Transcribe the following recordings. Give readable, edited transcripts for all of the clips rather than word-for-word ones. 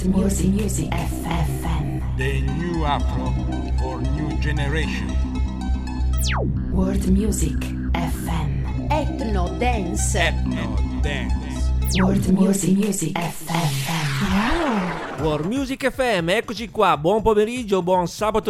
Music FM. The new Afro for new generation. World Music FM. Ethno Dance. Ethno Dance. World Music FM. World Music FM, eccoci qua, buon pomeriggio, buon sabato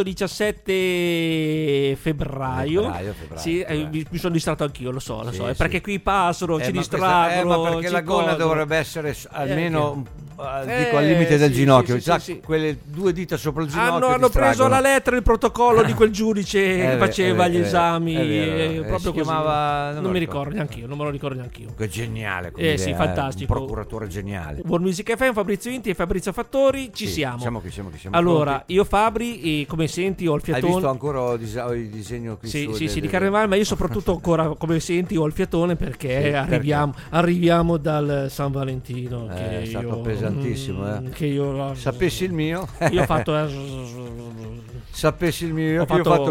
17 febbraio. Sì, mi sono distratto anch'io, lo so, Sì, è perché qui passano, ci distraggono. Ma perché la gonna dovrebbe essere almeno dico al limite del sì, ginocchio, sì. quelle due dita sopra il ginocchio hanno preso la lettera il protocollo di quel giudice che faceva gli esami, proprio si così. chiamava, non mi ricordo neanche io, non me lo ricordo neanche io. Che geniale, come sì, fantastico. Un procuratore geniale. World Music FM, Fabrizio Inti e Fabrizio Fattori, siamo. Siamo qui. Allora, pronti. io Fabri, e come senti ho il fiatone. Hai visto ancora il disegno qui Sì, di carnevale, ma io soprattutto ancora, come senti, ho il fiatone perché sì, arriviamo dal San Valentino. Che è stato io, pesantissimo, Che io sapessi il mio. Io ho fatto Sapessi il mio, ho fatto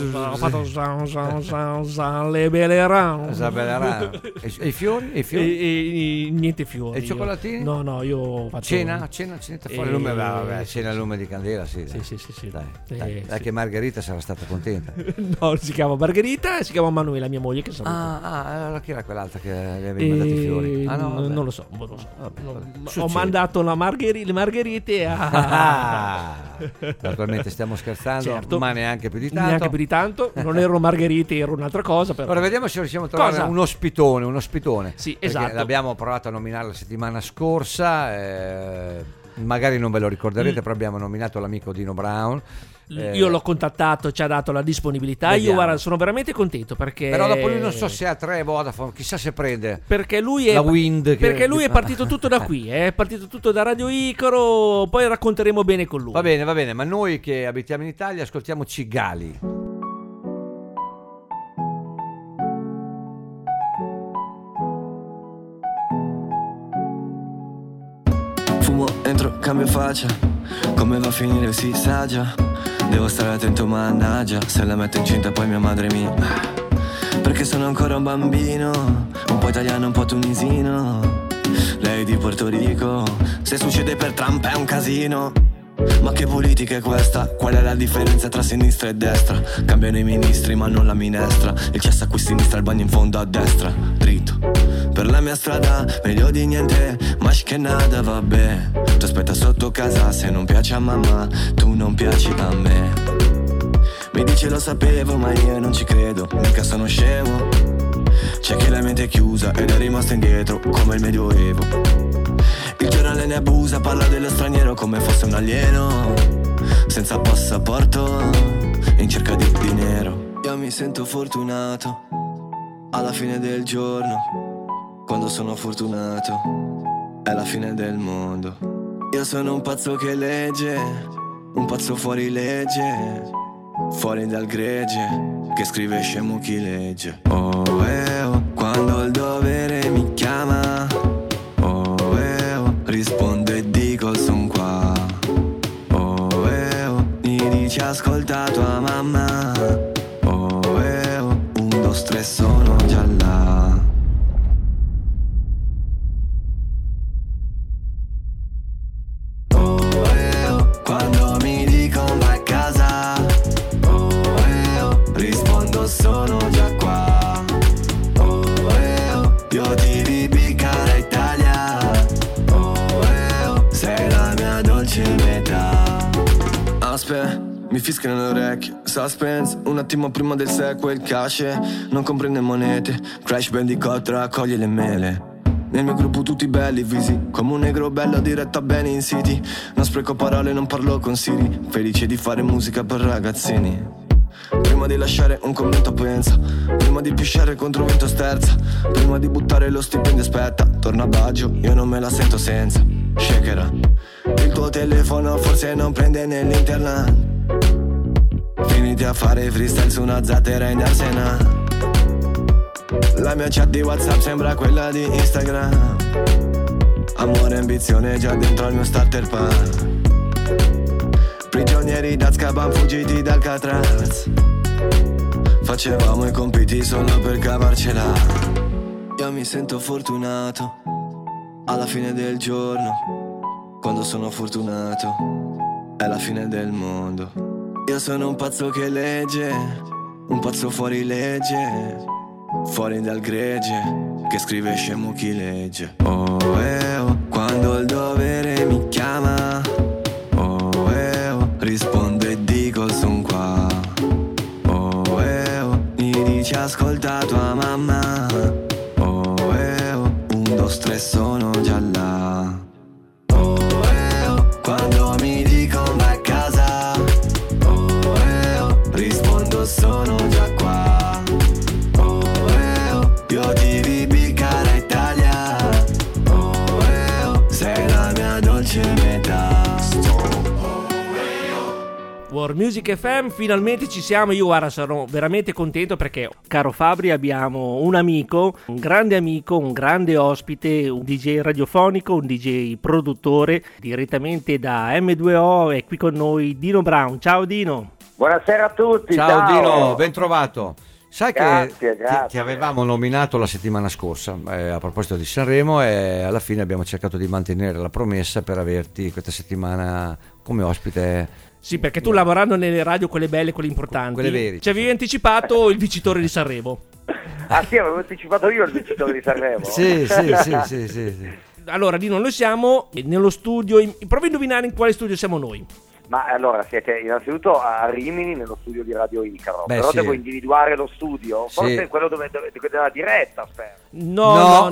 le belle round. E i fiori? E niente fiori. E i cioccolatini? No, io ho fatto Cena fuori lume, cena al lume di candela, sì. Sì. Dai, che Margherita sarà stata contenta. No, si chiama Margherita e si chiama Manuela, mia moglie, che saluto. Allora chi era quell'altra che le avevi mandato i fiori? Non lo so. Ho mandato le margherite Naturalmente stiamo scherzando, certo. ma neanche più di tanto. Non erano margherite, era un'altra cosa. Però. Ora vediamo se riusciamo a trovare un ospitone. Sì, perché esatto. l'abbiamo provato a nominare la settimana scorsa, magari non ve lo ricorderete, però abbiamo nominato l'amico Dino Brown. Io l'ho contattato, ci ha dato la disponibilità. Vediamo. Io guarda, sono veramente contento perché. Però dopo lui non so se ha 3 Vodafone, chissà se prende. Perché lui è la Wind. Perché lui è partito tutto da qui, è partito tutto da Radio Icaro. Poi racconteremo bene con lui. Va bene, ma noi che abitiamo in Italia ascoltiamo Cigali. Fumo, entro, cambio faccia. Come va a finire si sa già. Devo stare attento, mannaggia. Se la metto incinta poi mia madre mi... Perché sono ancora un bambino, un po' italiano, un po' tunisino. Lei di Porto Rico. Se succede per Trump è un casino. Ma che politica è questa? Qual è la differenza tra sinistra e destra? Cambiano i ministri ma non la minestra. Il cesso a qui sinistra, il bagno in fondo a destra. Dritto per la mia strada, meglio di niente, ma che nada, vabbè. Ti aspetta sotto casa, se non piace a mamma, tu non piaci a me. Mi dice lo sapevo, ma io non ci credo, mica sono scemo. C'è chi la mente è chiusa ed è rimasto indietro, come il medioevo. Il giornale ne abusa, parla dello straniero come fosse un alieno, senza passaporto, in cerca di dinero. Io mi sento fortunato, alla fine del giorno. Quando sono fortunato, è la fine del mondo. Io sono un pazzo che legge, un pazzo fuori legge, fuori dal gregge, che scrive scemo chi legge. Oh, quando il dovere mi chiama, rispondo e dico son qua. Mi dice ascolta tua mamma. 1, 2, 3 sono già là. Quando mi dicono vai a casa, rispondo sono già qua. Io ti vi piccara Italia. Sei la mia dolce metà. Aspetta, mi fischiano le orecchie. Suspense, un attimo prima del sequel. Cash, non comprende monete. Crash Bandicoot raccoglie le mele. Nel mio gruppo tutti belli, visi come un negro bello diretto a bene in city. Non spreco parole, non parlo con Siri. Felice di fare musica per ragazzini. Prima di lasciare un commento pensa. Prima di pisciare contro vento sterza. Prima di buttare lo stipendio aspetta. Torna a Baggio, io non me la sento senza. Shakera, il tuo telefono forse non prende nell'internet. Finiti a fare freestyle su una zattera in Arsena. La mia chat di WhatsApp sembra quella di Instagram. Amore e ambizione già dentro al mio starter pack. Prigionieri d'Azkaban fuggiti dal Alcatraz. Facevamo i compiti solo per cavarcela. Io mi sento fortunato, alla fine del giorno. quando sono fortunato, è la fine del mondo. Io sono un pazzo che legge, un pazzo fuori legge, fuori dal gregge, che scrive scemo chi legge. Oh, quando il dovere mi chiama, oh, rispondo e dico son qua. Oh, mi dice ascolta tua mamma. Oh, 1, 2, 3 sono già là. Oh, quando mi dicono vai a casa, oh, rispondo sono già qua. Oh, io ti vi piccara Italia. Oh, sei la mia dolce metà. World Music FM, finalmente ci siamo. Io guarda, sono veramente contento perché, caro Fabri, abbiamo un amico, un grande ospite, un DJ radiofonico, un DJ produttore direttamente da M2O. È qui con noi Dino Brown. Ciao Dino. Buonasera a tutti. Ciao Dino, ben trovato. Sai grazie, che ti avevamo nominato la settimana scorsa a proposito di Sanremo, e alla fine abbiamo cercato di mantenere la promessa per averti questa settimana come ospite. Sì, perché tu lavorando nelle radio, quelle belle, quelle importanti, quelle veri, ci avevi anticipato il vincitore di Sanremo. Ah sì, avevo anticipato io il vincitore di Sanremo. Sì. Allora Dino, noi siamo nello studio, provi a indovinare in quale studio siamo noi. Ma allora siete innanzitutto a Rimini nello studio di Radio Icaro. Beh, però sì. Devo individuare lo studio. Forse è quello dove della diretta, spero. No.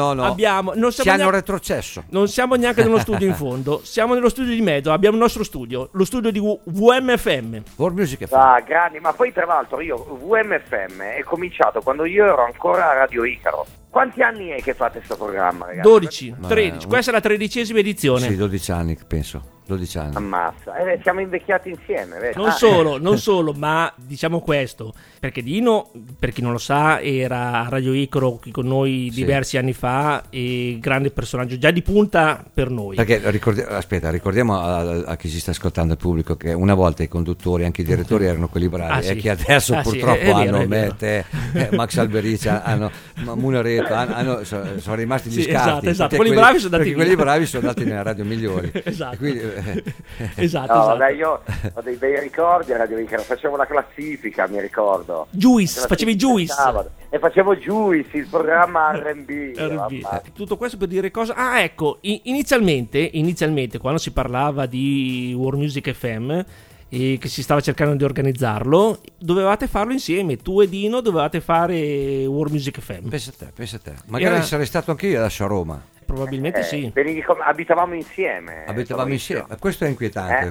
Si hanno retrocesso. Non siamo neanche nello studio in fondo, siamo nello studio di mezzo. Abbiamo il nostro studio, lo studio di WMFM. World Music FM. Ah, grandi, ma poi tra l'altro io WMFM è cominciato quando io ero ancora a Radio Icaro. Quanti anni è che fate questo programma, ragazzi? 12, 13, questa è la 13ª edizione. Sì, 12 anni penso. 12 anni. Ammazza, siamo invecchiati insieme, vedi? Non solo, ma diciamo questo, perché Dino, per chi non lo sa, era a Radio Icaro qui con noi diversi anni fa, e grande personaggio, già di punta per noi. Perché ricordiamo a chi ci sta ascoltando, il pubblico, che una volta i conduttori, anche i direttori, erano quelli bravi, e che adesso purtroppo hanno Mette, Max Alberici, hanno Munaretto, sono rimasti gli scarti. Esatto. Quelli bravi sono andati nelle radio migliori. Esatto. Esatto. Esatto. Io ho dei bei ricordi a Radio Icaro, facevo la classifica, mi ricordo. Facevi Juice. E facevo Juice, il programma R&B. Tutto questo per dire cosa? Ah, ecco, inizialmente quando si parlava di World Music FM e che si stava cercando di organizzarlo, dovevate farlo insieme, tu e Dino dovevate fare World Music FM. Pensa a te. Magari sarei stato anche io adesso a Roma. Probabilmente sì. Abitavamo insieme. Questo è inquietante.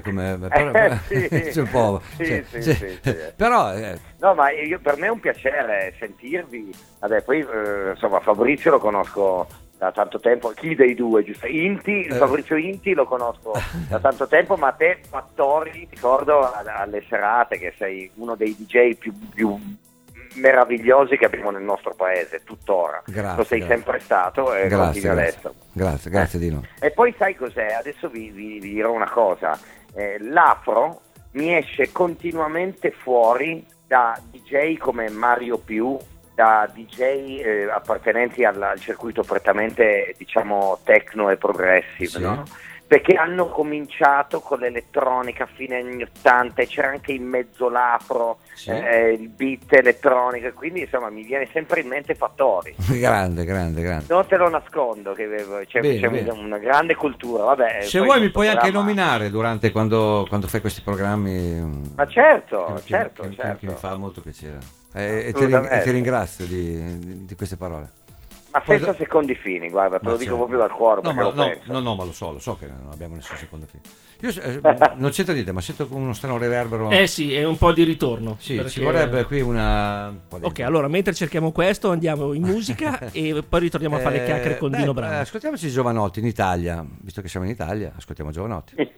Sì. Un po'. Sì. Però no, ma per me è un piacere sentirvi. Vabbè, poi insomma Fabrizio lo conosco da tanto tempo. Chi dei due, giusto? Fabrizio Inti lo conosco da tanto tempo, ma te Fattori, ricordo alle serate che sei uno dei DJ più meravigliosi che abbiamo nel nostro paese tuttora. Lo sei sempre stato e continui adesso. Grazie Dino. E poi sai cos'è? Adesso vi dirò una cosa. L'afro mi esce continuamente fuori da DJ come Mario Più, da DJ appartenenti al circuito prettamente, diciamo, techno e progressive, no? Perché hanno cominciato con l'elettronica a fine anni 80 e c'era anche in mezzo l'afro, il beat elettronico, e quindi insomma mi viene sempre in mente Fattori. Grande. Non te lo nascondo che c'è una grande cultura. Vabbè, se vuoi mi puoi anche nominare durante quando fai questi programmi. Ma certo. Mi fa molto piacere. E ti ringrazio di queste parole. Ma senza secondi fini, guarda, te lo dico proprio dal cuore. No, ma lo so che non abbiamo nessun secondo fine. Io non c'entra niente, ma sento uno strano reverbero. Sì, è un po' di ritorno. Sì, perché ci vorrebbe qui una. Ok, allora mentre cerchiamo questo andiamo in musica e poi ritorniamo a fare le chiacchiere con Dino Brown. Ascoltiamoci Giovanotti in Italia, visto che siamo in Italia, ascoltiamo Giovanotti.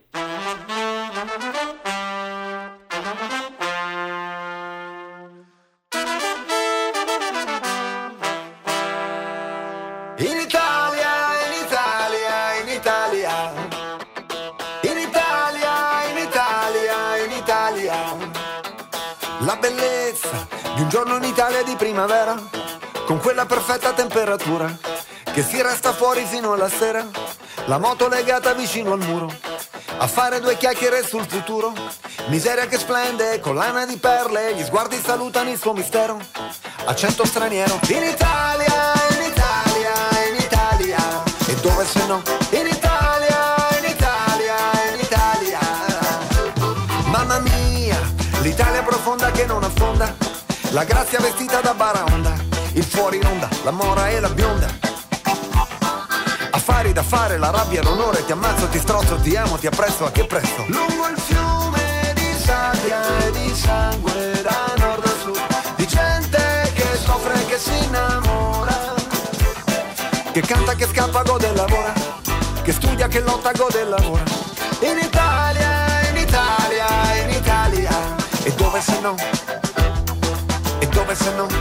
La bellezza di un giorno in Italia di primavera, con quella perfetta temperatura che si resta fuori fino alla sera, la moto legata vicino al muro, a fare 2 chiacchiere sul futuro. Miseria che splende, collana di perle, gli sguardi salutano il suo mistero. Accento straniero, in Italia, in Italia, in Italia. E dove se no? In Italia, in Italia, in Italia. Mamma mia, l'Italia profonda che non affonda, la grazia vestita da baraonda, il fuori onda, la mora e la bionda. Affari da fare, la rabbia, l'onore, ti ammazzo, ti strozzo, ti amo, ti apprezzo, a che prezzo? Lungo il fiume di sabbia e di sangue, da nord a sud, di gente che soffre e che si innamora, che canta, che scappa, gode e lavora, che studia, che lotta, gode e lavora. In Italia, in Italia, in Italia. E dove se no? E dove se no?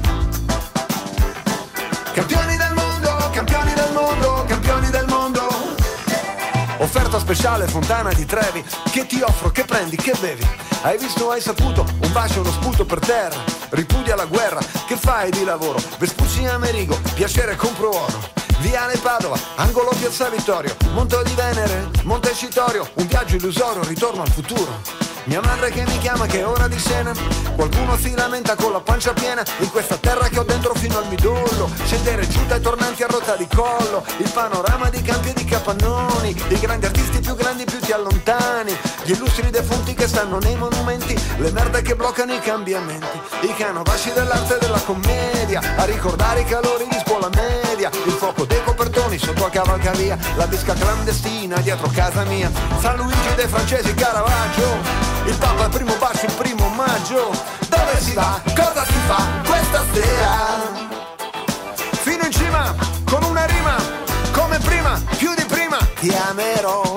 Campioni del mondo, campioni del mondo, campioni del mondo. Offerta speciale Fontana di Trevi, che ti offro, che prendi, che bevi. Hai visto, hai saputo, un bacio, uno sputo per terra. Ripudia la guerra, che fai di lavoro? Vespucci Amerigo, piacere, compro oro. Viale Padova, angolo Piazza Vittorio, Monte di Venere, Montecitorio, un viaggio illusorio, ritorno al futuro. Mia madre che mi chiama, che è ora di cena. Qualcuno si lamenta con la pancia piena, in questa terra che ho dentro fino al midollo. Scendere giù dai tornanti a rotta di collo, il panorama di campi e di capannoni, i grandi artisti più grandi più ti allontani, gli illustri defunti che stanno nei monumenti, le merde che bloccano i cambiamenti, i canovasci dell'arte e della commedia, a ricordare i calori di scuola media, il fuoco dei copertoni sotto a cavalcavia, la disca clandestina dietro casa mia, San Luigi dei francesi, Caravaggio, il Papa, il primo bacio, il 1° maggio. Dove si va? Cosa si fa questa sera? Fino in cima, con una rima, come prima, più di prima, ti amerò.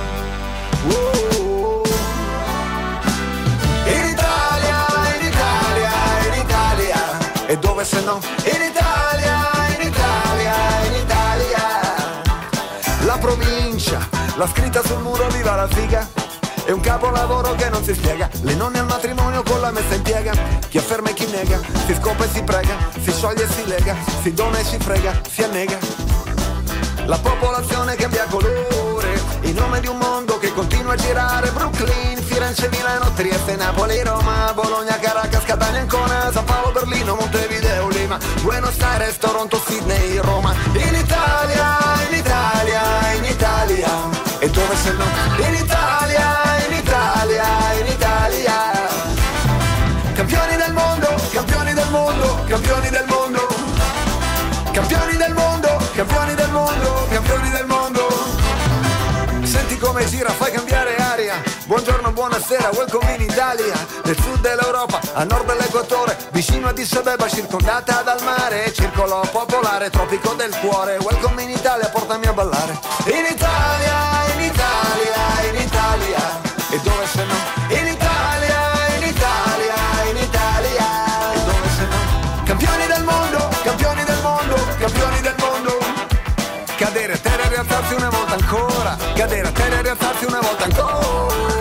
In Italia, in Italia, in Italia. E dove se no? In Italia, in Italia, in Italia. La provincia, la scritta sul muro, viva la figa. È un capolavoro che non si spiega, le nonne al matrimonio con la messa in piega, chi afferma e chi nega, si scopa e si prega, si scioglie e si lega, si dona e si frega, si annega. La popolazione cambia colore, in nome di un mondo che continua a girare, Brooklyn, Firenze, Milano, Trieste, Napoli, Roma, Bologna, Caracas, Catania, Ancona, San Paolo, Berlino, Montevideo, Lima, Buenos Aires, Toronto, Sydney, Roma. In Italia, in Italia, in Italia. E dove se no? In Italia, in Italia, in Italia. Campioni del mondo, campioni del mondo, campioni del mondo. Campioni del mondo, campioni del mondo, campioni del mondo. Senti come gira, fai cambiare aria. Buongiorno, buonasera, welcome in Italia. Nel sud dell'Europa, a nord dell'equatore, vicino a Addis Abeba, circondata dal mare. Circolo popolare, tropico del cuore. Welcome in Italia, portami a ballare. In Italia, in Italia, in Italia. E dove se no? In Italia, in Italia, in Italia. E dove se no? Campioni del mondo, campioni del mondo, campioni del mondo. Cadere a terra e rialzarsi una volta ancora. Cadere a terra e rialzarsi una volta ancora.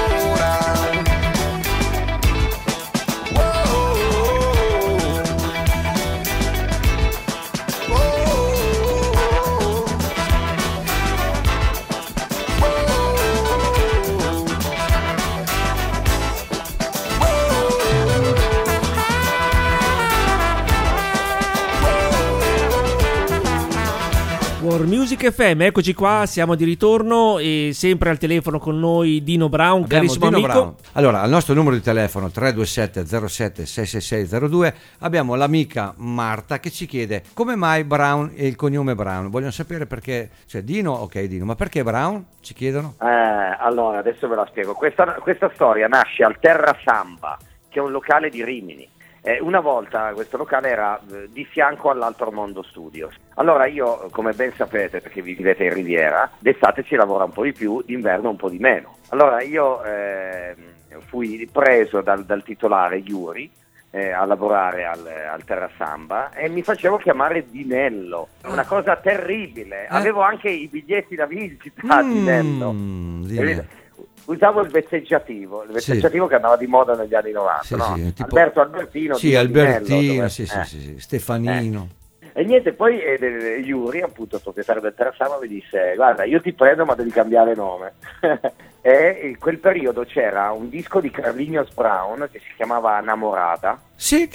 World Music FM, eccoci qua, siamo di ritorno e sempre al telefono con noi Dino Brown, carissimo Dino amico. Brown. Allora, al nostro numero di telefono 327 07 66602 abbiamo l'amica Marta che ci chiede come mai Brown e il cognome Brown. Vogliono sapere perché, cioè Dino, ok Dino, ma perché Brown? Ci chiedono. Allora, adesso ve la spiego. Questa storia nasce al Terra Samba, che è un locale di Rimini. Una volta questo locale era di fianco all'Altro Mondo Studios. Allora io, come ben sapete, perché vi vivete in Riviera, d'estate ci lavora un po' di più, d'inverno un po' di meno. Allora io fui preso dal titolare Yuri a lavorare al Terra Samba e mi facevo chiamare Dinello, una cosa terribile. Avevo anche i biglietti da visita a Dinello. Usavo il vezzeggiativo che andava di moda negli anni 90, sì, no? Sì, tipo... Albertino, sì, Albertino, sì, Stefanino. E niente, poi Yuri, appunto, proprietario del Terrasama, mi disse: guarda, io ti prendo ma devi cambiare nome. E in quel periodo c'era un disco di Carlinhos Brown che si chiamava Namorata. Sì.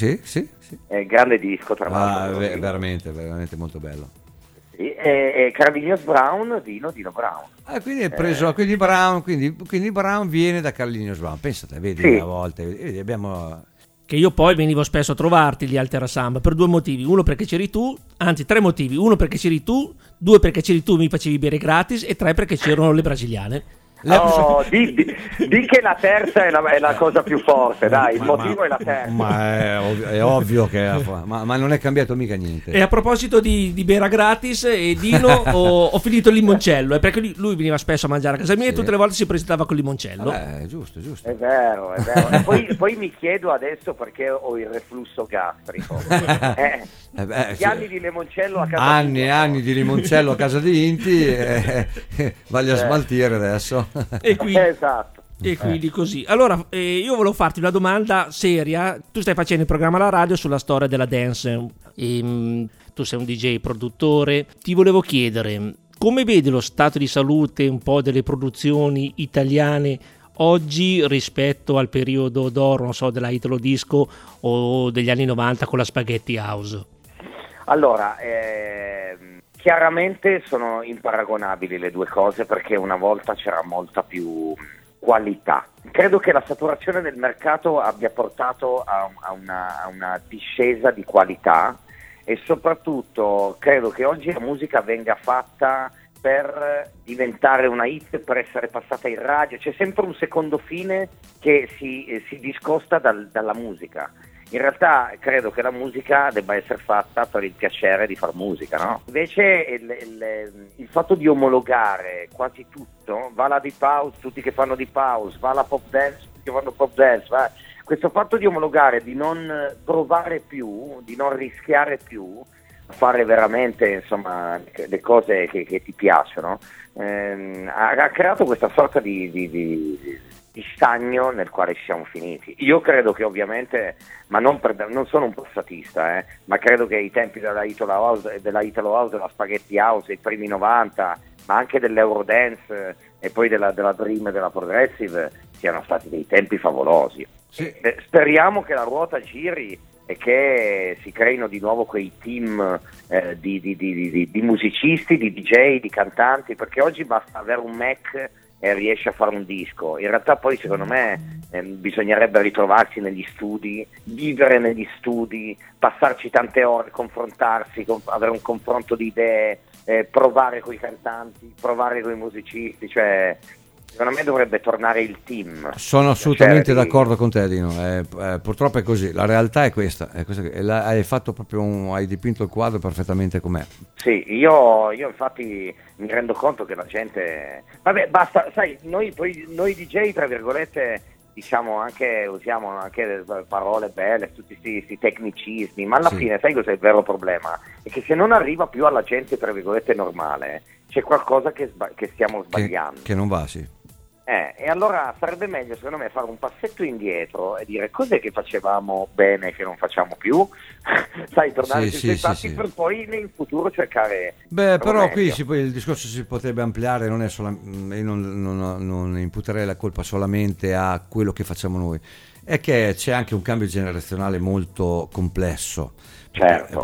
Grande disco, tra l'altro. Veramente molto bello. Sì, e Carlinhos Brown, Dino Brown. Quindi è preso, quindi Brown viene da Carlinhos Brown. Pensate, vedi, sì. A volte vedi, abbiamo... Che io poi venivo spesso a trovarti lì al Terrasamba per 2 motivi: uno perché c'eri tu, anzi 3 motivi: uno perché c'eri tu, 2 perché c'eri tu, mi facevi bere gratis, e 3 perché c'erano le brasiliane. Di che la terza è la cosa più forte, dai, il motivo è la terza. Ma è ovvio che ma non è cambiato mica niente. E a proposito di bere gratis, Dino, ho finito il limoncello, perché lui veniva spesso a mangiare a casa mia, sì. E tutte le volte si presentava con il limoncello. Giusto. È vero. E poi mi chiedo adesso perché ho il reflusso gastrico. Gli anni di limoncello a casa anni di limoncello a casa di Inti, vagli a smaltire adesso. E quindi, esatto. E quindi così. Allora, io volevo farti una domanda seria. Tu stai facendo il programma alla radio sulla storia della dance. Tu sei un DJ produttore. Ti volevo chiedere, come vedi lo stato di salute un po' delle produzioni italiane oggi rispetto al periodo d'oro, non so, della Italo Disco o degli anni 90 con la Spaghetti House? Allora, chiaramente sono imparagonabili le due cose, perché una volta c'era molta più qualità. Credo che la saturazione del mercato abbia portato a una discesa di qualità, e soprattutto credo che oggi la musica venga fatta per diventare una hit, per essere passata in radio. C'è sempre un secondo fine che si discosta dalla musica. In realtà credo che la musica debba essere fatta per il piacere di far musica, no? Invece il fatto di omologare quasi tutto, va la deep house, tutti che fanno deep house, va la pop dance, tutti che fanno pop dance, va. Questo fatto di omologare, di non provare più, di non rischiare più, fare veramente, insomma, le cose che ti piacciono, ha creato questa sorta di stagno nel quale ci siamo finiti. Io credo che, ovviamente, ma non sono un passatista, ma credo che i tempi della Italo House, della Spaghetti House, i primi 90, ma anche dell'Eurodance e poi della Dream e della Progressive, siano stati dei tempi favolosi. Sì. Speriamo che la ruota giri e che si creino di nuovo quei team di musicisti, di DJ, di cantanti, perché oggi basta avere un Mac e riesce a fare un disco. In realtà poi, secondo me, bisognerebbe ritrovarsi negli studi, vivere negli studi, passarci tante ore, confrontarsi, avere un confronto di idee, provare coi cantanti, provare coi musicisti, cioè secondo me dovrebbe tornare il team. Sono assolutamente d'accordo con te, Dino. Purtroppo è così, la realtà è questa. Hai fatto proprio hai dipinto il quadro perfettamente com'è. Sì, io infatti mi rendo conto che la gente, vabbè, basta, sai, noi DJ, tra virgolette, diciamo anche, usiamo anche parole belle, tutti questi tecnicismi, ma alla fine sai cos'è il vero problema? È che se non arriva più alla gente, tra virgolette, normale, c'è qualcosa che stiamo sbagliando. Che non va, sì. E allora sarebbe meglio, secondo me, fare un passetto indietro e dire cos'è che facevamo bene che non facciamo più, sai, tornare sui passi per poi in futuro cercare. Però qui il discorso si potrebbe ampliare, non è solo, io non imputerei la colpa solamente a quello che facciamo noi, è che c'è anche un cambio generazionale molto complesso. Certo.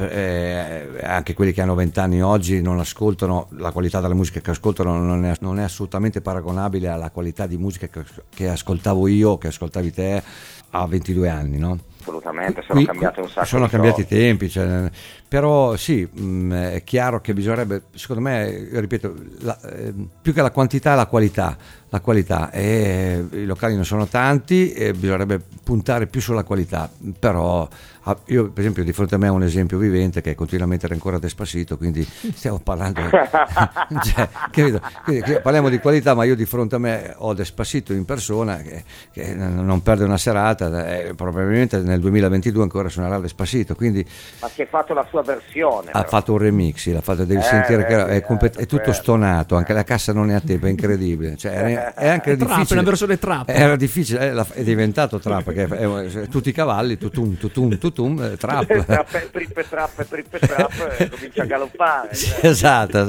Anche quelli che hanno 20 anni oggi non ascoltano, la qualità della musica che ascoltano non è assolutamente paragonabile alla qualità di musica che ascoltavo io, che ascoltavi te a 22 anni, no? Assolutamente, sono cambiati un sacco. Sono cambiati i tempi, però sì, è chiaro che bisognerebbe, secondo me, ripeto, più che la quantità, la qualità. La qualità, e i locali non sono tanti e bisognerebbe puntare più sulla qualità. Però io, per esempio, di fronte a me ho un esempio vivente che è continuamente ancora Despacito, quindi stiamo parlando quindi parliamo di qualità, ma io di fronte a me ho Despacito in persona che non perde una serata, probabilmente nel 2022 ancora suonerà Despacito, quindi, ma si è fatto la sua versione, ha fatto un remix, devi sentire che è tutto stonato, anche la cassa non è a tempo, è incredibile, cioè è anche trap, difficile. È una versione trap. Era difficile, è diventato trap, perché tutti i cavalli, tutum, trap. Trippe, comincia a galoppare. Esatto.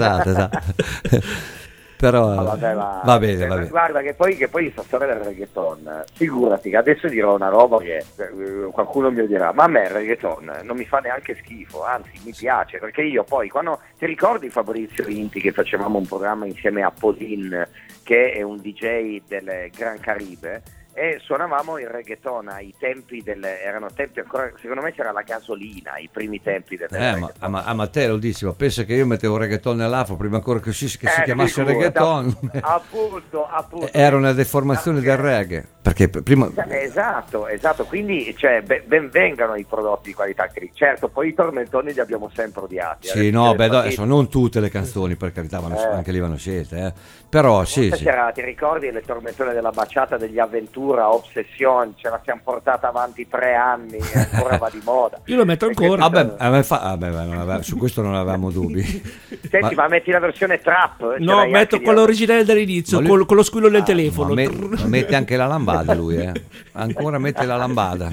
Però va bene. Guarda che poi sta storia del reggaeton, figurati che adesso dirò una roba che qualcuno mi dirà, ma a me il reggaeton non mi fa neanche schifo, anzi mi piace, perché io poi quando ti ricordi Fabrizio Inti che facevamo un programma insieme a Podin, che è un DJ del Gran Caribe, e suonavamo il reggaeton ai tempi erano tempi ancora, secondo me c'era la gasolina, i primi tempi del reggaeton. Ma te lo dici, ma pensa che io mettevo reggaeton nell'afro prima ancora che si chiamasse reggaeton. Appunto. Era una deformazione del reggae, perché prima esatto, quindi ben vengano i prodotti di qualità, certo, poi i tormentoni li abbiamo sempre odiati. Sì, adesso non tutte le canzoni, per carità, anche lì vanno scelte, però sì. Ti ricordi le tormentone della baciata degli Avventura, Obsession, ce la siamo portata avanti 3 anni e ancora va di moda. Io lo metto ancora. Su questo non avevamo dubbi. Senti, ma metti la versione trap? No, metto quella originale dall'inizio, con lo squillo del telefono. Ma mette anche la lambada lui, ancora mette la lambada.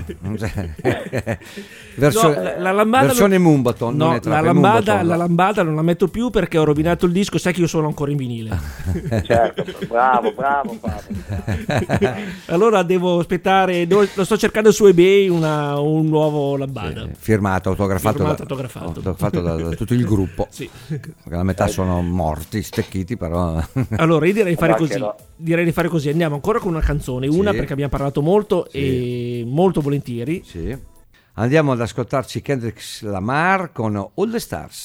Versione Mumbaton. No, la lambada non la metto più perché ho rovinato il disco, sai che io sono ancora in vinile. Certo, bravo. Allora devo aspettare, lo sto cercando su eBay un nuovo lambada. Firmato, autografato da tutto il gruppo. Sì. La metà sono morti, stecchiti, però. Allora io direi di fare così. Andiamo ancora con una canzone, una perché abbiamo parlato molto e molto volentieri. Sì. Andiamo ad ascoltarci Kendrick Lamar con All the Stars.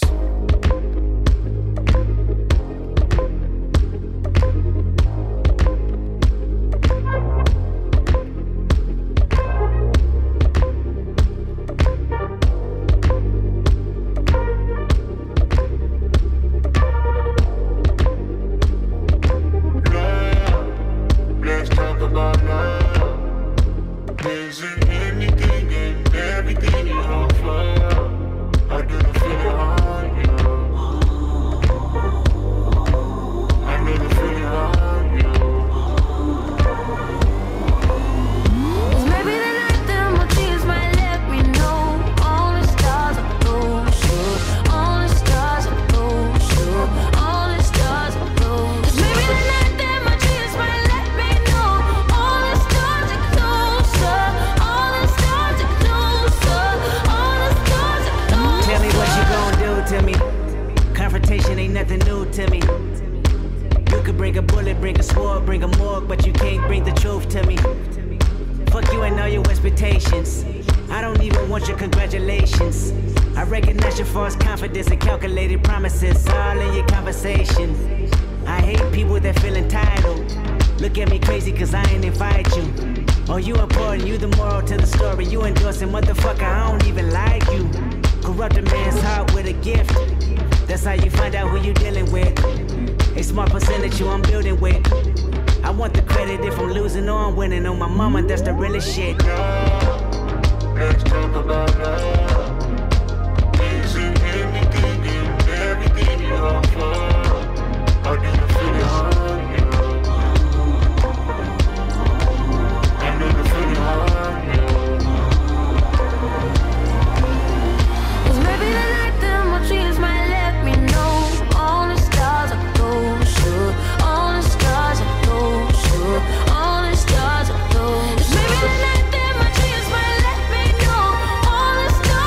Stars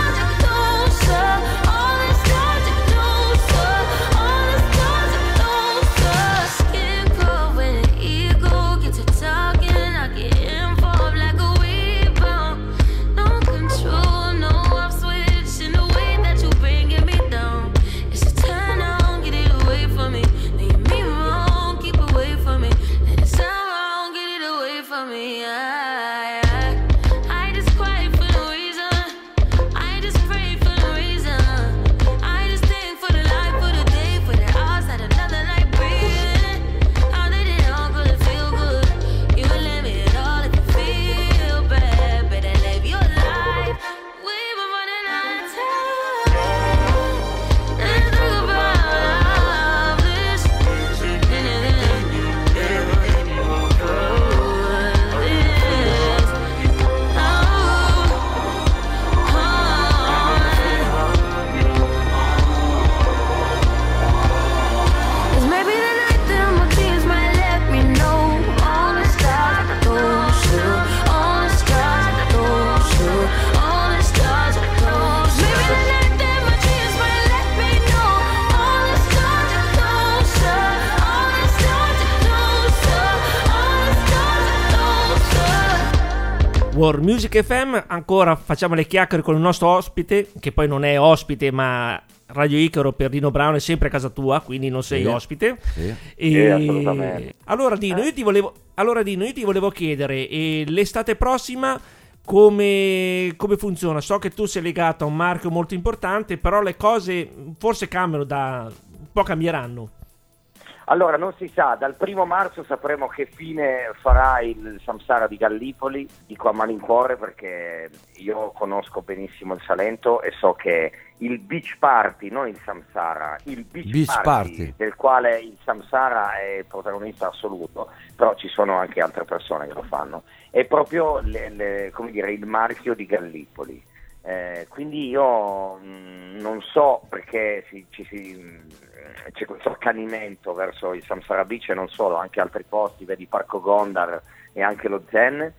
World Music FM. Ancora facciamo le chiacchiere con il nostro ospite, che poi non è ospite, ma Radio Icaro per Dino Brown è sempre a casa tua, quindi non sei ospite. Assolutamente. Allora Dino, io ti volevo chiedere, l'estate prossima come funziona? So che tu sei legato a un marchio molto importante, però le cose forse cambiano, un po' cambieranno. Allora, non si sa, dal 1 marzo sapremo che fine farà il Samsara di Gallipoli, dico a malincuore perché io conosco benissimo il Salento e so che il beach party, non il Samsara, il beach party del quale il Samsara è il protagonista assoluto, però ci sono anche altre persone che lo fanno, è proprio come dire, il marchio di Gallipoli. Quindi io non so perché c'è questo accanimento verso il Samsara Beach e non solo, anche altri posti, vedi Parco Gondar e anche lo Zen,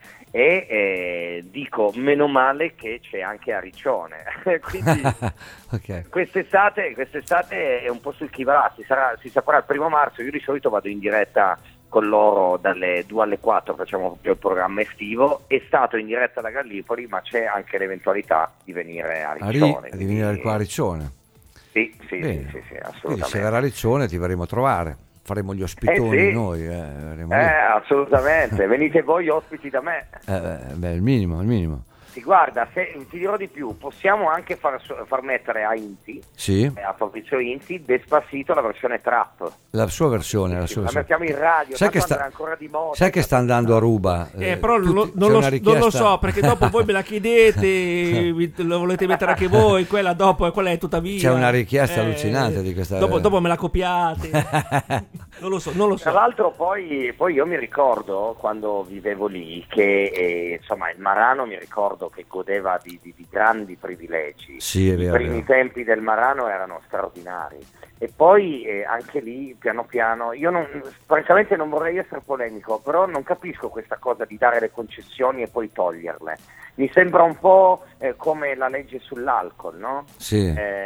e dico meno male che c'è anche a Riccione. Quindi okay. quest'estate è un po' sul chi va, si saprà il 1 marzo. Io di solito vado in diretta con loro dalle 2 alle 4, facciamo proprio il programma estivo. È stato in diretta da Gallipoli, ma c'è anche l'eventualità di venire a Riccione. Di venire qua a Riccione. Sì, assolutamente. Quindi se verrà a Riccione ti verremo a trovare, faremo gli ospitoni noi. Assolutamente, venite voi ospiti da me. Il minimo. Guarda, ti dirò di più, possiamo anche far mettere a Inti, a Fabrizio Inti, Despacito, la versione trap. La sua versione. La mettiamo in radio, sai che andrà ancora di moda. Sai che sta andando a ruba? Però non lo so, perché dopo voi me la chiedete, lo volete mettere anche voi, quella è tutta via. C'è una richiesta alluscinante di questa. Dopo me la copiate. non lo so. Tra l'altro poi io mi ricordo quando vivevo lì che insomma il Marano, mi ricordo che godeva di grandi privilegi. Sì, è vero, I primi tempi del Marano erano straordinari e poi anche lì piano piano, francamente non vorrei essere polemico, però non capisco questa cosa di dare le concessioni e poi toglierle. Mi sembra un po' come la legge sull'alcol, no? Sì.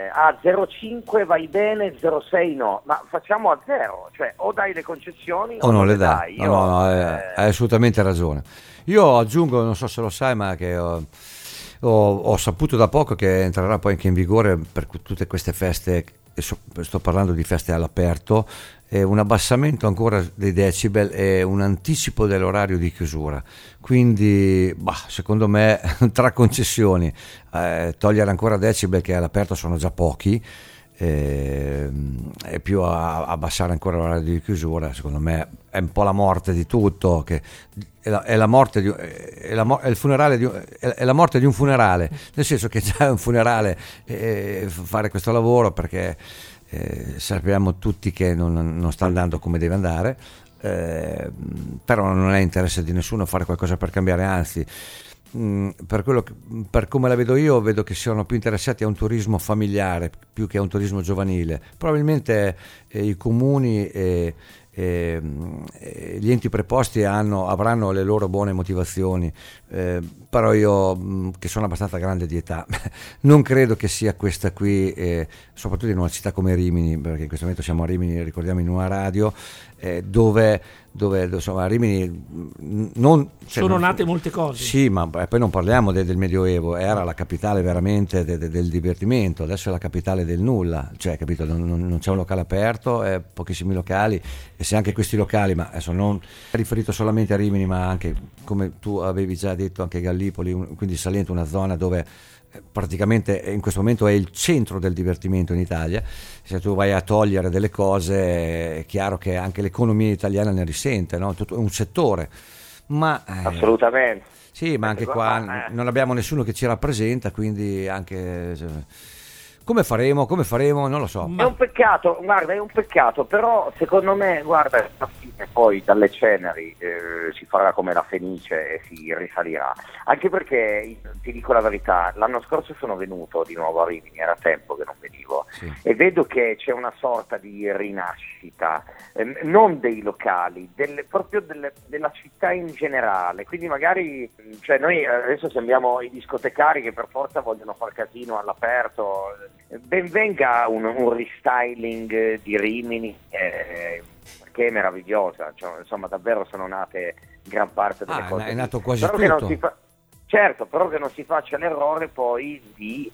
0,5 vai bene, 0,6 no, ma facciamo a 0, cioè o dai le concessioni o non le dai. No, hai assolutamente ragione. Io aggiungo, non so se lo sai, ma che ho saputo da poco che entrerà poi anche in vigore per tutte queste feste, sto parlando di feste all'aperto, un abbassamento ancora dei decibel e un anticipo dell'orario di chiusura. Quindi secondo me tra concessioni togliere ancora decibel che all'aperto sono già pochi, e più a abbassare ancora l'orario di chiusura, secondo me è un po' la morte di tutto, che è la morte è la morte di un funerale, nel senso che già è un funerale fare questo lavoro, perché sappiamo tutti che non sta andando come deve andare, però non è interesse di nessuno fare qualcosa per cambiare, anzi per come la vedo io, vedo che siano più interessati a un turismo familiare più che a un turismo giovanile. Probabilmente i comuni e gli enti preposti avranno le loro buone motivazioni, però io che sono abbastanza grande di età non credo che sia questa qui, soprattutto in una città come Rimini, perché in questo momento siamo a Rimini, ricordiamo, in una radio dove insomma a Rimini sono nate molte cose. Sì, ma poi non parliamo del Medioevo, era la capitale veramente del divertimento, adesso è la capitale del nulla, cioè, capito, non c'è un locale aperto, pochissimi locali, e se anche questi locali, ma adesso non è riferito solamente a Rimini, ma anche, come tu avevi già detto, anche Gallipoli, quindi Salento, una zona dove praticamente in questo momento è il centro del divertimento in Italia. Se tu vai a togliere delle cose è chiaro che anche l'economia italiana ne risente, no? Tutto un settore, ma assolutamente sì, ma anche qua non abbiamo nessuno che ci rappresenta, quindi anche come faremo non lo so. È un peccato, guarda, è un peccato, però secondo me, guarda, alla fine poi dalle ceneri si farà come la Fenice e si risalirà, anche perché ti dico la verità, l'anno scorso sono venuto di nuovo a Rimini, era tempo che non venivo, sì, e vedo che c'è una sorta di rinascita, non dei locali, proprio della città in generale, quindi magari, cioè, noi adesso sembriamo i discotecari che per forza vogliono far casino all'aperto. Ben venga un restyling di Rimini, che è meravigliosa, cioè, insomma davvero sono nate gran parte delle cose. È nato quasi però tutto. che non si fa, Certo, però che non si faccia l'errore poi di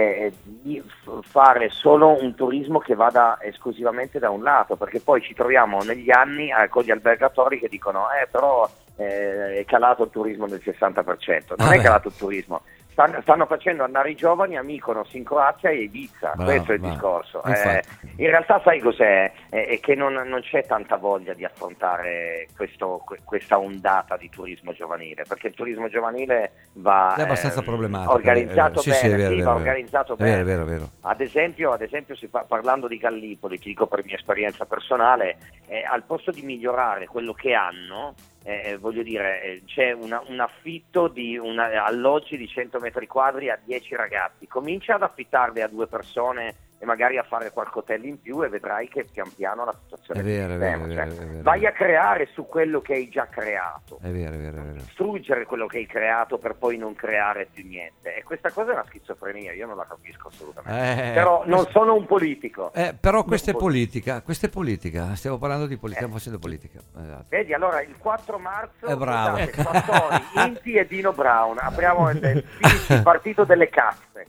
fare solo un turismo che vada esclusivamente da un lato, perché poi ci troviamo negli anni con gli albergatori che dicono però è calato il turismo del 60%. Non è calato il turismo, stanno facendo andare i giovani a Mykonos, in Croazia e Ibiza. Questo è il discorso. In realtà sai cos'è? È che non c'è tanta voglia di affrontare questa ondata di turismo giovanile, perché il turismo giovanile va è abbastanza problematico, organizzato sì, bene, sì, è vero, va è organizzato vero. bene. È vero. Ad esempio parlando di Gallipoli, ti dico per mia esperienza personale, al posto di migliorare quello che hanno, voglio dire, c'è un affitto di alloggi di 100 metri quadri a 10 ragazzi, comincia ad affittarli a 2 persone e magari a fare qualche hotel in più e vedrai che pian piano la situazione è vero. vai a creare su quello che hai già creato. È vero. Distruggere quello che hai creato per poi non creare più niente, e questa cosa è una schizofrenia, io non la capisco assolutamente, però non sono un politico, però questa è politica, stiamo parlando di politica, stiamo facendo politica, esatto. Vedi, allora il 4 marzo è bravo. Fattori, Inti e Dino Brown, apriamo il partito delle cazze.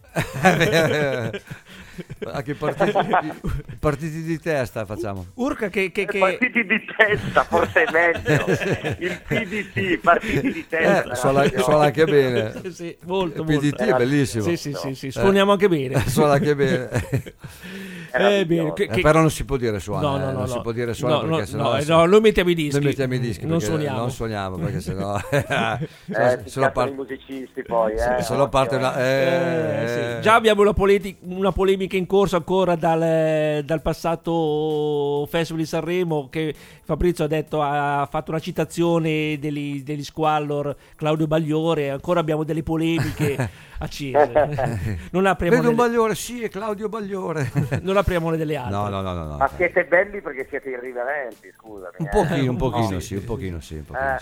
Anche i partiti di testa facciamo. Urca che partiti di testa forse è meglio. Il PDT, partiti di testa. Suona anche bene. Sì, molto, il PDT è bellissimo. Sì, suoniamo anche bene. Suona anche bene. Bene, però non si può dire suona, non si può dire suona, perché sennò noi mettiamo i dischi. Non suoniamo perché sennò se lo i musicisti poi se lo parte sì. Già abbiamo una polemica in corso ancora dal passato Festival di Sanremo, che Fabrizio ha fatto una citazione degli Squallor, Claudio Bagliore, ancora abbiamo delle polemiche accese. Non apriamo Vedo un Bagliore, sì, è Claudio Bagliore. Non apriamo le delle altre. No. Ma siete belli perché siete irriverenti, scusami. Un pochino sì.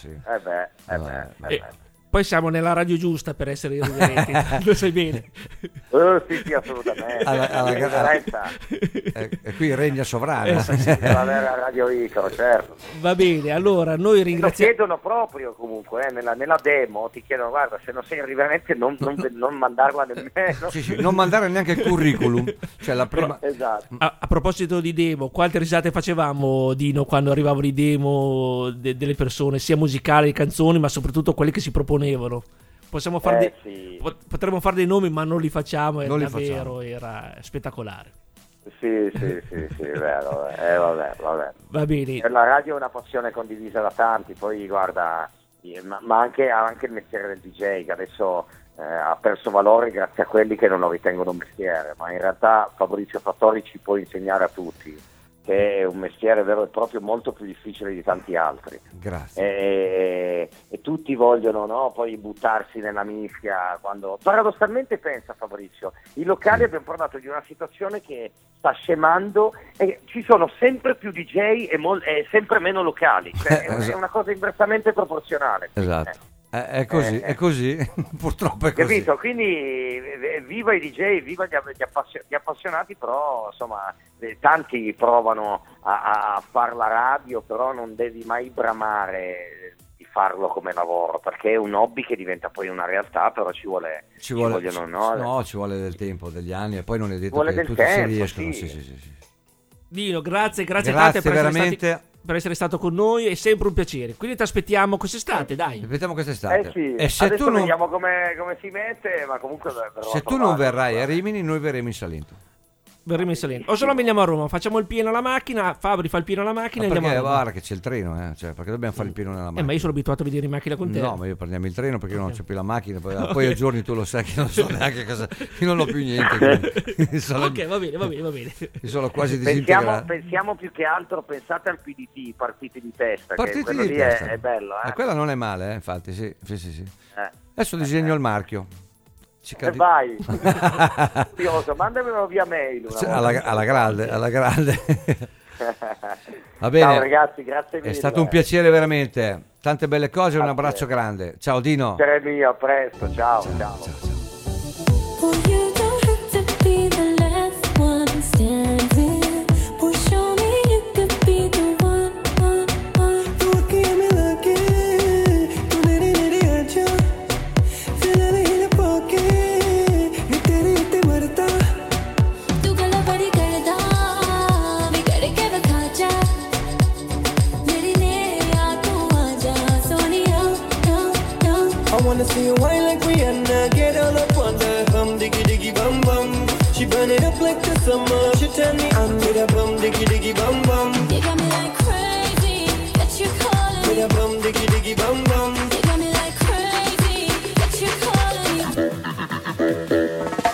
Poi siamo nella radio giusta per essere irriverenti, lo sai bene. Sì, assolutamente. Qui regna sovrana. La radio Icaro, certo. Va bene, allora noi ringraziamo. Lo chiedono proprio comunque, nella demo ti chiedono, guarda, se non sei irriverente non mandarla nemmeno. Sì, non mandare neanche il curriculum. Cioè la prima... Esatto. A proposito di demo, quante risate facevamo, Dino, quando arrivavano i demo delle persone, sia musicali, canzoni, ma soprattutto quelli che si proponevano. Possiamo fare potremmo fare dei nomi, ma non li facciamo, davvero era spettacolare. Sì, è vero. Vabbè. Va bene. La radio è una passione condivisa da tanti, poi guarda, ma anche il mestiere del DJ, che adesso ha perso valore grazie a quelli che non lo ritengono un mestiere, ma in realtà Fabrizio Fattori ci può insegnare a tutti che è un mestiere vero e proprio molto più difficile di tanti altri. Grazie. E tutti vogliono poi buttarsi nella mischia, quando paradossalmente pensa Fabrizio, i locali abbiamo parlato di una situazione che sta scemando e ci sono sempre più DJ e sempre meno locali, cioè è una cosa inversamente proporzionale. Esatto. È così, purtroppo è così. Capito? Quindi viva i DJ, viva gli appassionati, però insomma tanti provano a far la radio, però non devi mai bramare di farlo come lavoro, perché è un hobby che diventa poi una realtà, però ci vuole del tempo, degli anni, e poi non è detto che tutti si riescono. Sì. Dino, grazie tante per essere stato con noi, è sempre un piacere. Quindi ti aspettiamo quest'estate, dai. Aspettiamo quest'estate. Sì. E se adesso tu vediamo come si mette, ma comunque se tu non verrai a Rimini, noi verremo in Salento. Verremo in Salento. O se no veniamo a Roma, facciamo il pieno alla macchina, Fabri fa il pieno alla macchina e andiamo a Roma. Guarda che c'è il treno, perché dobbiamo fare il pieno nella macchina. Ma io sono abituato a vedere in macchina con te. No, ma io prendiamo il treno perché io non c'ho più la macchina, poi a giorni tu lo sai che non so neanche cosa, io non ho più niente. Ok, va bene. Mi sono quasi disintegrato. Pensiamo più che altro, pensate al PDT, partiti di testa, partiti che quello lì è bello. Quella non è male, infatti, sì. Adesso disegno il marchio. Vai, curioso, mandamelo via mail alla grande. Va bene. Ciao ragazzi, grazie mille. È stato un piacere veramente, tante belle cose, un abbraccio grande. Ciao Dino. Piacere mio, a presto, ciao. Feeling She burn it up like the summer. She turn me on with a bum diggy diggy bum bum. You got me like crazy, that you calling with me. a bum diggy diggy bum bum. You got me like crazy, that you calling me.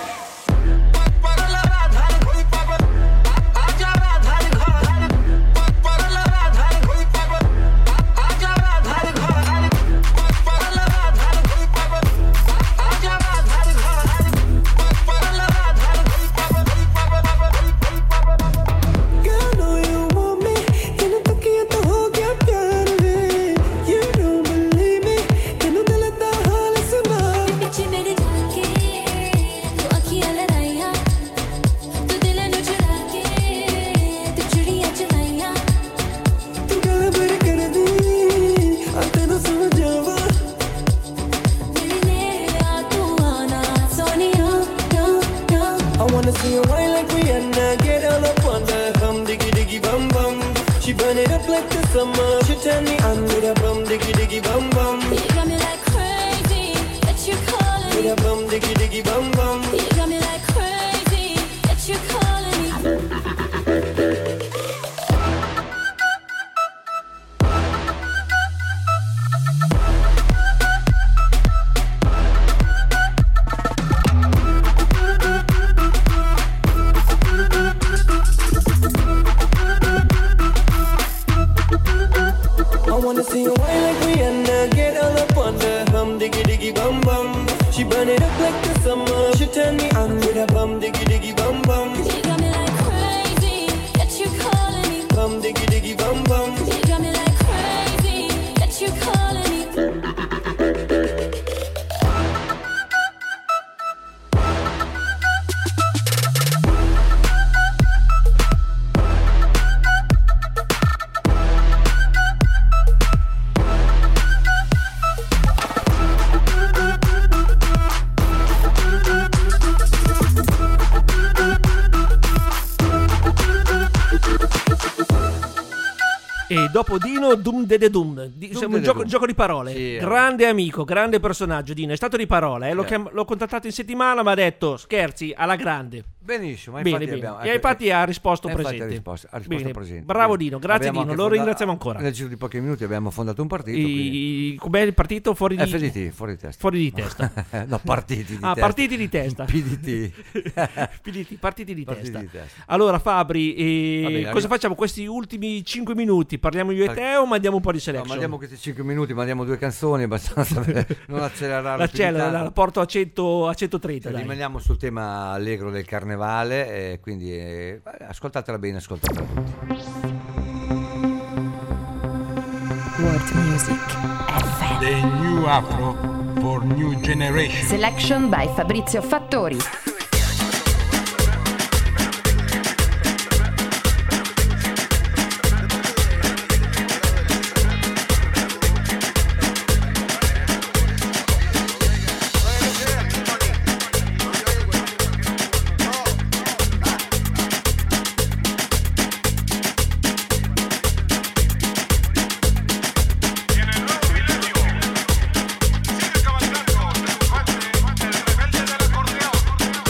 She burn it up like the summer. She turn me on with a bum diggy diggy bum bum. You got me like crazy, that you calling me. With a bum diggy diggy bum bum. You got me like crazy, that you calling me. I wanna see you wine like Rihanna. Get all up on the bum diggy diggy bum bum. She burn it up like the summer. She turn me on with a bum diggy diggy bum bum. You got me like crazy, that you calling me. Bum diggy diggy bum bum. You got me like crazy, that you calling me. E dopo Dino, Dum Dede Dum. Siamo un gioco di parole. Sì, grande amico, grande personaggio. Dino è stato di parole. L'ho contattato in settimana, mi ha detto scherzi alla grande. Benissimo, bene. E infatti ha risposto presente. Ha risposto presente. Bravo Dino, grazie Dino, lo ringraziamo ancora. Nel giro di pochi minuti abbiamo fondato un partito. Com'è il partito? Fuori di FDT, fuori di testa. Fuori di testa. No, partiti di testa. Partiti di testa. PDT. Partiti di testa. Allora Fabri, cosa facciamo questi ultimi 5 minuti? Parliamo io e te o mandiamo un po' di selection? No, mandiamo questi 5 minuti, mandiamo 2 canzoni, abbastanza non accelerare. La porto a 130. Dai. Rimaniamo sul tema allegro del carnevale, quindi ascoltatela bene, ascoltatela tutti. World Music FM. The new Afro for new generation. Selection by Fabrizio Fattori. Sigue cabalgando, el rebelde del acordeón.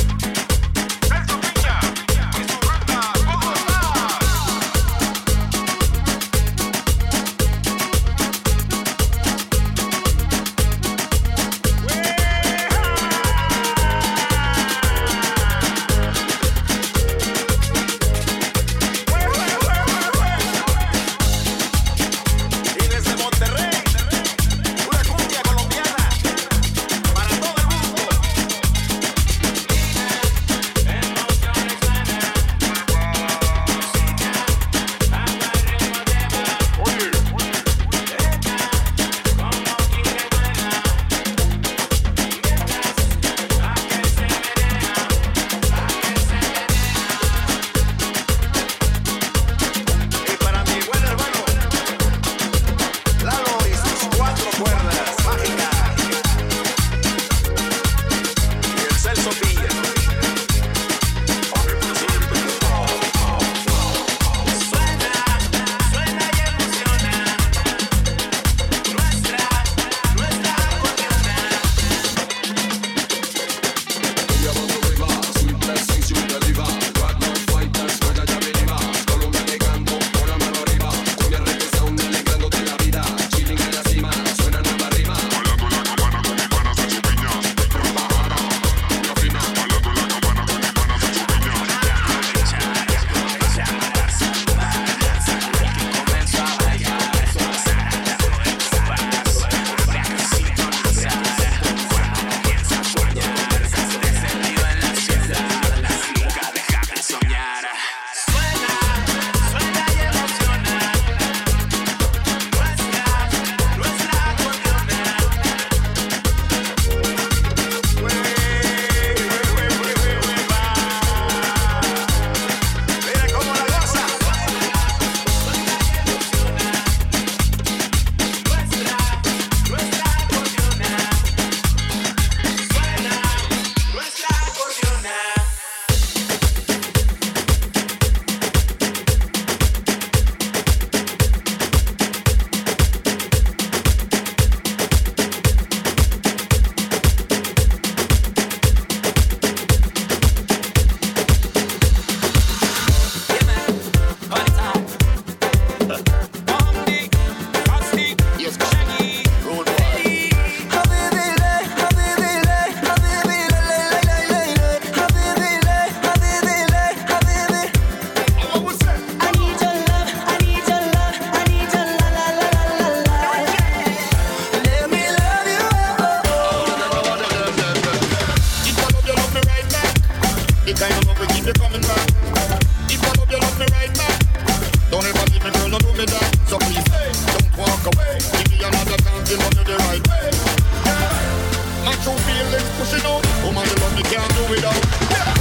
I love we keep you coming back. If I love you, love me right back. Don't ever leave me, girl, don't do me that. So please, hey, don't walk away. Give me another chance, you love you the right way. Yeah. My true feelings pushing out. Woman, you love me, can't do without. Yeah.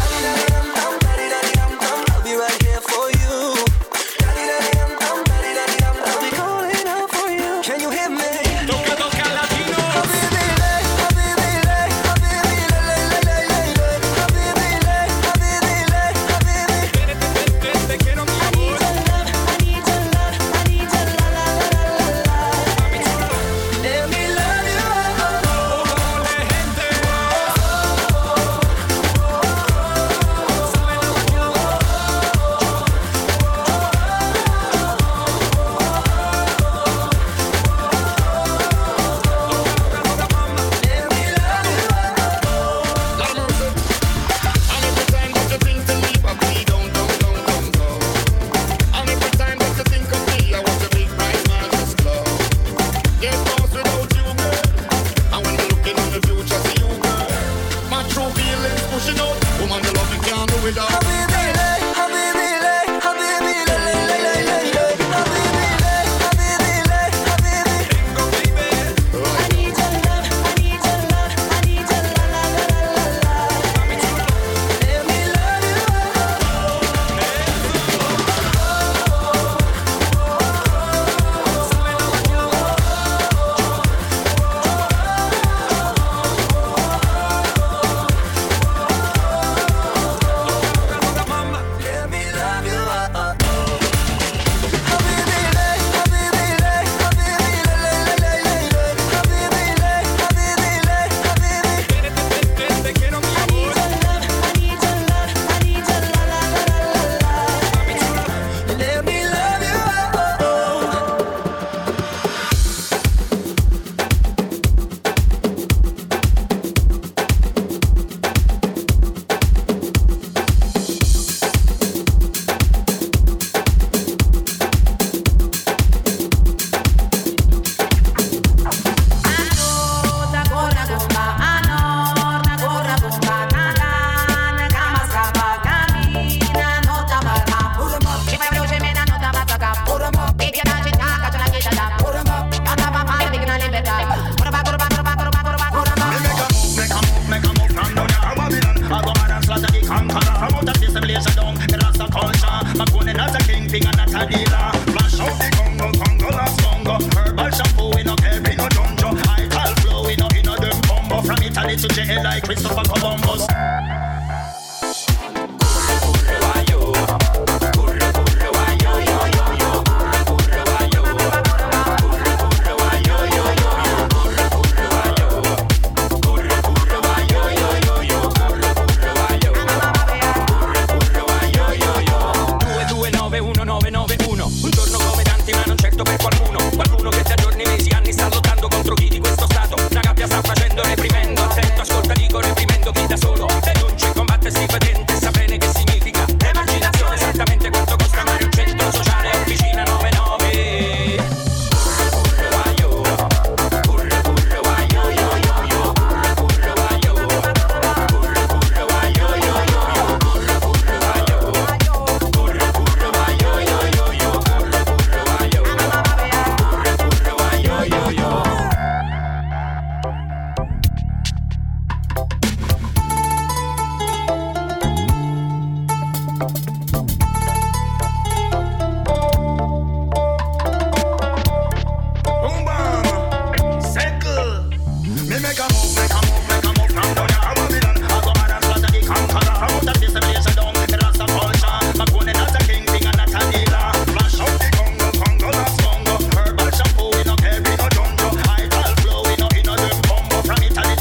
I'll be right here for you. I'll be calling out for you. Can you hear me?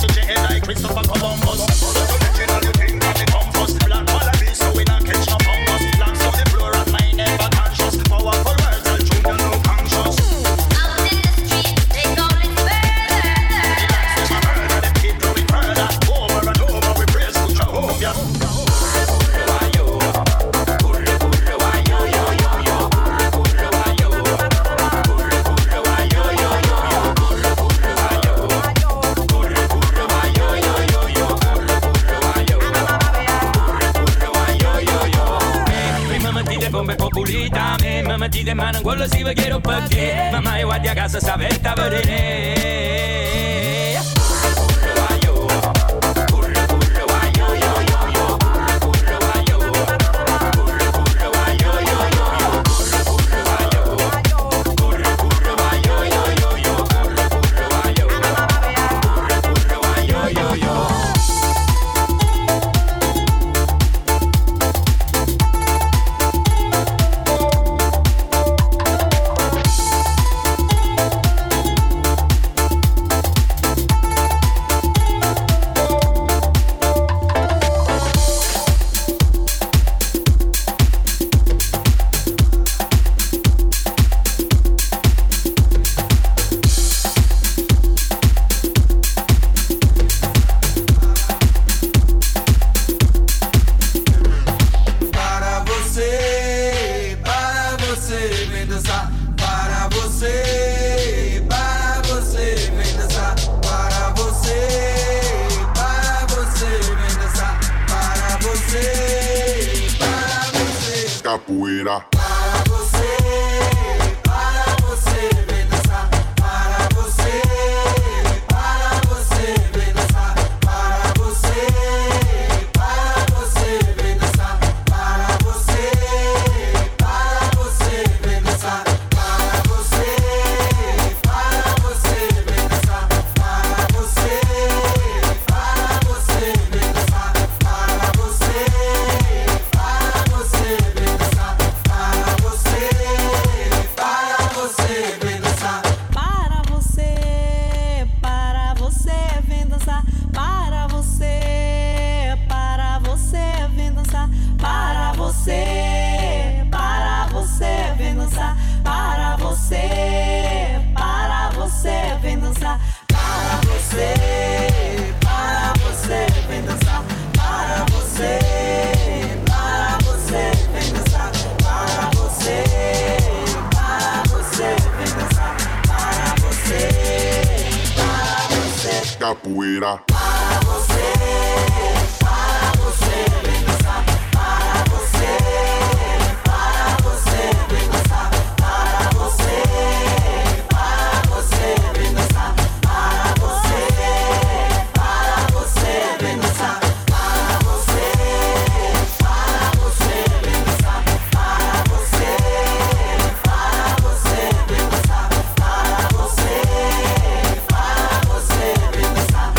Christopher Columbus. Original, you think that the compass. Black wallaby, so we not catch no fungus. come populita me, ma mettete in mano quello si vi chiedo perché, ma mai guardi a casa sapete vedere. Capoeira. Capoeira. Para você, vem dançar. Para você, vem dançar. Para você, vem dançar. Para você, vem dançar. Para você, vem dançar. Para você, vem dançar. Para você, vem dançar.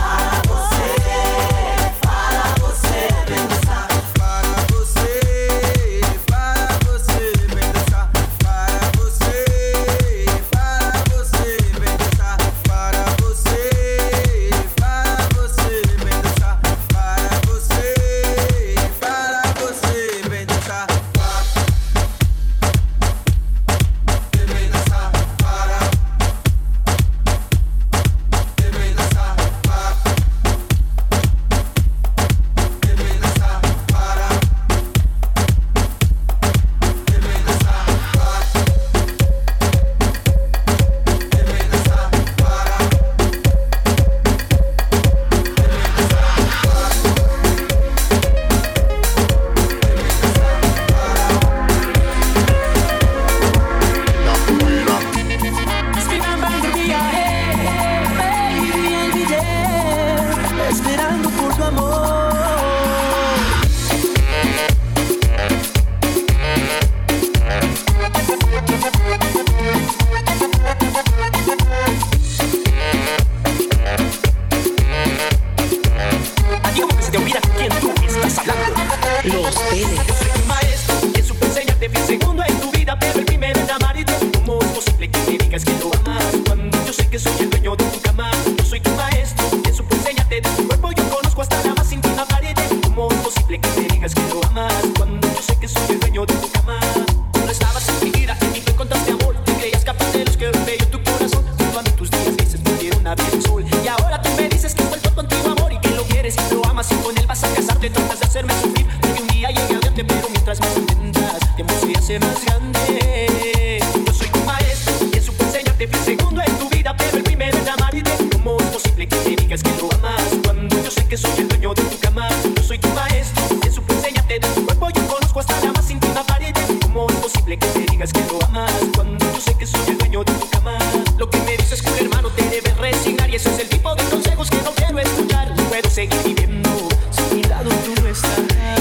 que soy el dueño de tu cama. Yo soy tu maestro, que supo enseñarte de tu cuerpo. Yo conozco hasta la más íntima pared. imposible que me digas que lo amas cuando yo sé que soy el dueño de tu cama. Lo que me dices que un hermano te debes resignar, y ese es el tipo de consejos que no quiero escuchar. No puedo seguir viviendo si a mi lado tú no estás.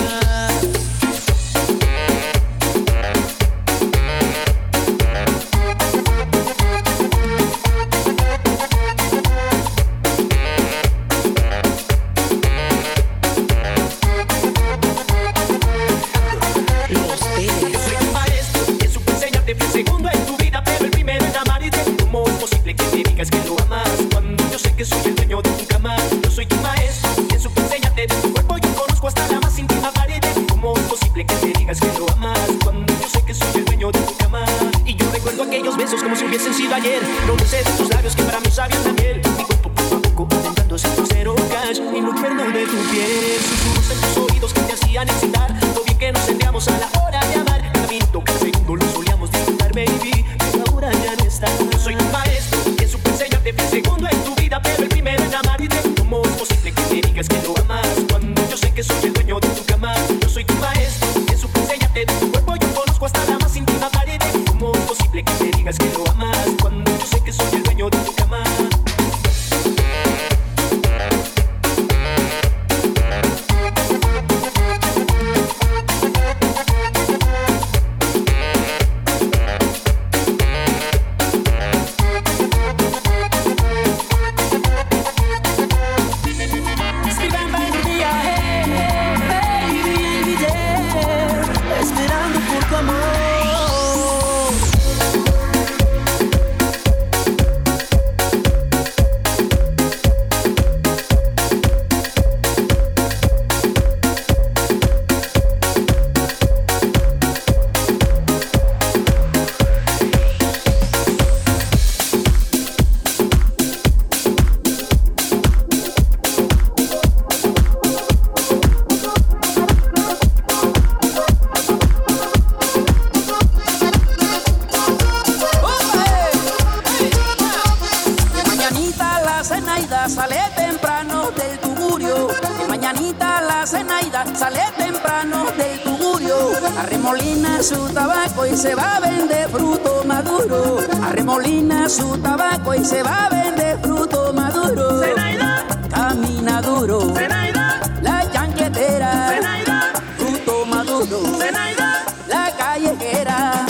Como si hubiesen sido ayer, no besé de tus labios que para mí sabían la miel. Mi cuerpo poco a poco aumentando ese cero cash y lo pierdo de tu piel. Susurros en tus oídos que te hacían excitar. Lo bien que nos sentíamos a la hora de amar. Cada minuto, cada segundo lo solíamos disfrutar, baby, pero ahora ya no está. Yo soy tu maestro, quien supo enseñarte el segundo en tu vida, pero el primero en amarte. ¿Cómo es posible que me digas que lo amas cuando yo sé que soy el dueño de tu cama? Yo soy tu maestro, quien supo enseñarte de tu cuerpo. Yo conozco hasta la más íntima pared. ¿Cómo es posible que me digas que lo amas cuando yo sé que soy el dueño de tu cama? Arremolina su tabaco y se va a vender fruto maduro. Arremolina su tabaco y se va a vender fruto maduro. Zenaida, camina duro. Zenaida, la chanquetera. Zenaida, fruto maduro. Zenaida, la callejera.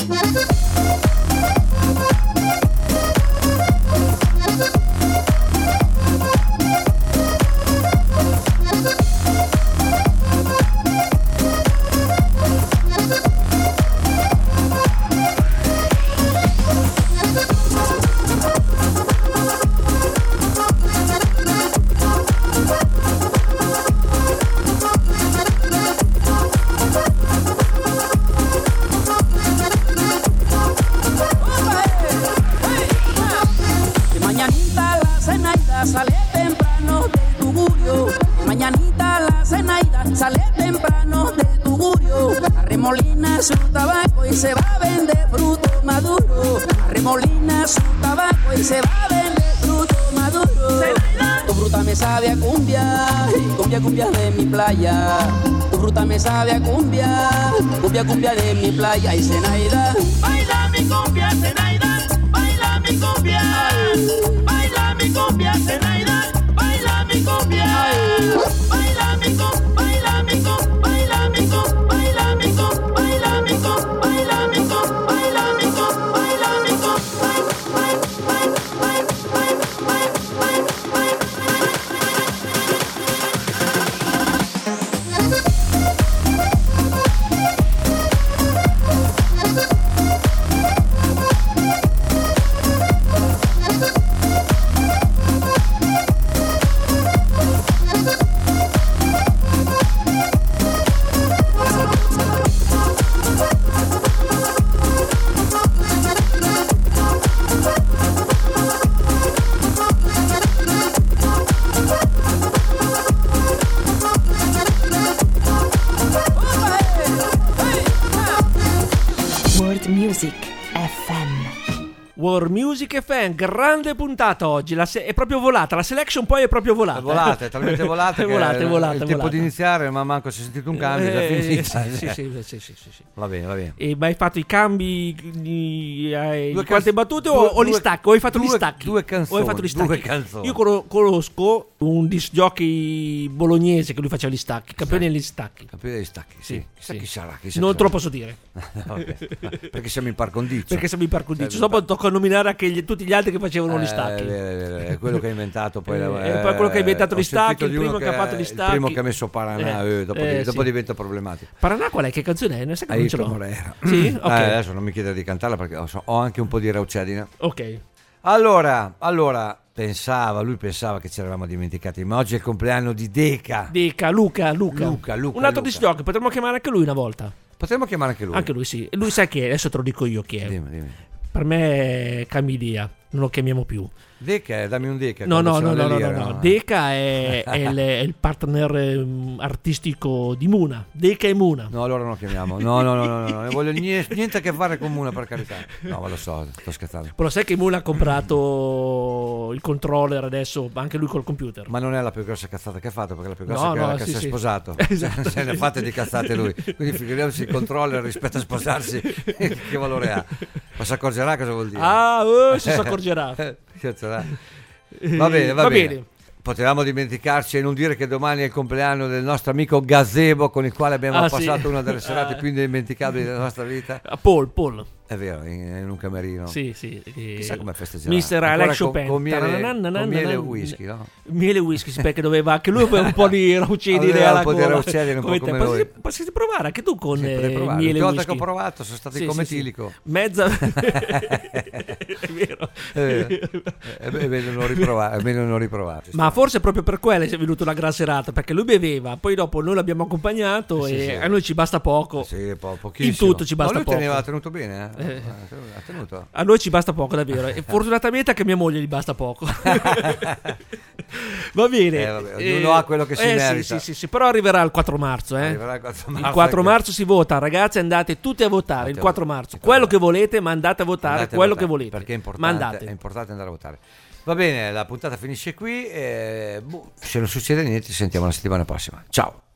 Arremolina su tabaco y se va a vender fruto maduro. Arremolina su tabaco y se va a vender fruto maduro. Tu fruta me sabe a cumbia, cumbia, cumbia de mi playa. Tu fruta me sabe a cumbia, cumbia, cumbia de mi playa. Y Zenaida, baila mi cumbia, Zenaida, baila mi cumbia, baila mi cumbia, Zenaida, baila mi cumbia, baila mi cumbia, baila mi cumbia. World Music FM, grande puntata oggi, è proprio volata, la selection poi è proprio volata. È volata, è talmente volata è volata, è volata. Il tempo di iniziare, ma manco si è sentito un cambio, è finita. Sì. Va bene. E ma hai fatto i cambi di quante battute o gli stacchi? O hai fatto gli stacchi? Due canzoni. O hai fatto gli stacchi? Io conosco un disc jockey bolognese che lui faceva gli stacchi, campione degli stacchi. Campione degli stacchi, sì. Chi sarà? Non te lo posso dire. Perché siamo in par condicio. Dopo tocca nominare anche tutti gli altri che facevano gli stacchi. È quello che ha inventato poi quello che ha inventato gli stacchi, il primo che ha fatto gli stacchi. Il primo che ha messo Paranà, dopo diventa problematico. Paranà qual è? Che canzone è? Non sai che non ce l'ho. Morera. Sì? Ok. Adesso non mi chiedere di cantarla perché ho anche un po' di raucedine. Ok. Allora, lui pensava che ci eravamo dimenticati, ma oggi è il compleanno di Deca. Luca. Un altro disc jockey, potremmo chiamare anche lui una volta. Potremmo chiamare anche lui. Anche lui, sì. Lui sa chi è, adesso te lo dico io chi è. Dimmi. Per me cambia idea, non lo chiamiamo più. Deca, dammi un Deca. No. Deca è il partner artistico di Muna. Deca e Muna. No, allora non lo chiamiamo. No, non voglio niente a che fare con Muna, per carità. No, ma lo so, sto scherzando. Però sai che Muna ha comprato il controller adesso, anche lui col computer. Ma non è la più grossa cazzata che ha fatto, perché la più grossa è che si è sposato. Esatto. Se ne ha fatte di cazzate lui. Quindi figuriamoci il controller rispetto a sposarsi, che valore ha? Ma si accorgerà cosa vuol dire? Si accorgerà. Va bene. Potevamo dimenticarci e non dire che domani è il compleanno del nostro amico Gazebo, con il quale abbiamo passato una delle serate più indimenticabili della nostra vita. Paul. È vero, in un camerino. Sì. Chissà come festeggerà. Mister Alex Chopin. Con miele e whisky, no? Miele e whisky, perché doveva anche lui un po' di raucedine alla gola. Un po' di raucedine, un po' come noi. Potresti provare anche tu con miele e whisky. L'ultima volta che ho provato sono stato come etilico. Mezza. È vero. È meglio non riprovare. Ma forse proprio per quello è venuta una gran serata, perché lui beveva, poi dopo noi l'abbiamo accompagnato e a noi ci basta poco. Sì, pochissimo. In tutto ci basta poco. Lui ha tenuto bene, ha tenuto. A noi ci basta poco, davvero. E fortunatamente anche a mia moglie gli basta poco. Va bene. Ognuno ha quello che si merita. Sì, però arriverà il 4 marzo. Arriverà il 4 marzo. Il 4 marzo si vota, ragazzi, andate tutti a votare. Il 4 marzo. Quello che volete, ma andate a votare quello che volete. Perché è importante andare a votare. Va bene, la puntata finisce qui. Se non succede niente, ci sentiamo la settimana prossima. Ciao.